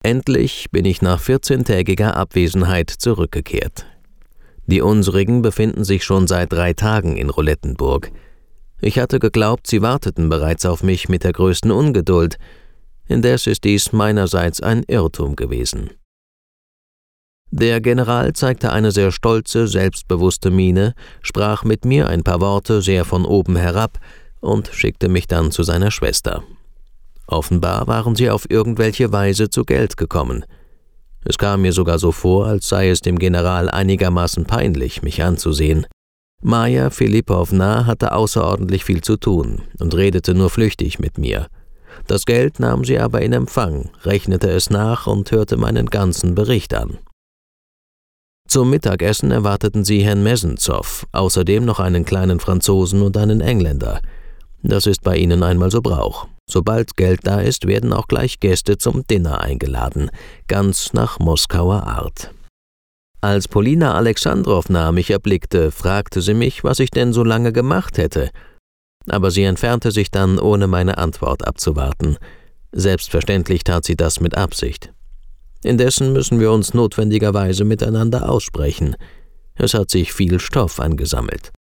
Endlich bin ich nach 14-tägiger Abwesenheit zurückgekehrt. Die unsrigen befinden sich schon seit 3 Tagen in Roulettenburg. Ich hatte geglaubt, sie warteten bereits auf mich mit der größten Ungeduld. Indes ist dies meinerseits ein Irrtum gewesen. Der General zeigte eine sehr stolze, selbstbewusste Miene, sprach mit mir ein paar Worte sehr von oben herab und schickte mich dann zu seiner Schwester. Offenbar waren sie auf irgendwelche Weise zu Geld gekommen. Es kam mir sogar so vor, als sei es dem General einigermaßen peinlich, mich anzusehen. Maja Philippowna hatte außerordentlich viel zu tun und redete nur flüchtig mit mir. Das Geld nahm sie aber in Empfang, rechnete es nach und hörte meinen ganzen Bericht an. Zum Mittagessen erwarteten sie Herrn Messenzov, außerdem noch einen kleinen Franzosen und einen Engländer. Das ist bei ihnen einmal so Brauch. Sobald Geld da ist, werden auch gleich Gäste zum Dinner eingeladen, ganz nach Moskauer Art. Als Polina Alexandrowna mich erblickte, fragte sie mich, was ich denn so lange gemacht hätte. Aber sie entfernte sich dann, ohne meine Antwort abzuwarten. Selbstverständlich tat sie das mit Absicht. Indessen müssen wir uns notwendigerweise miteinander aussprechen. Es hat sich viel Stoff angesammelt.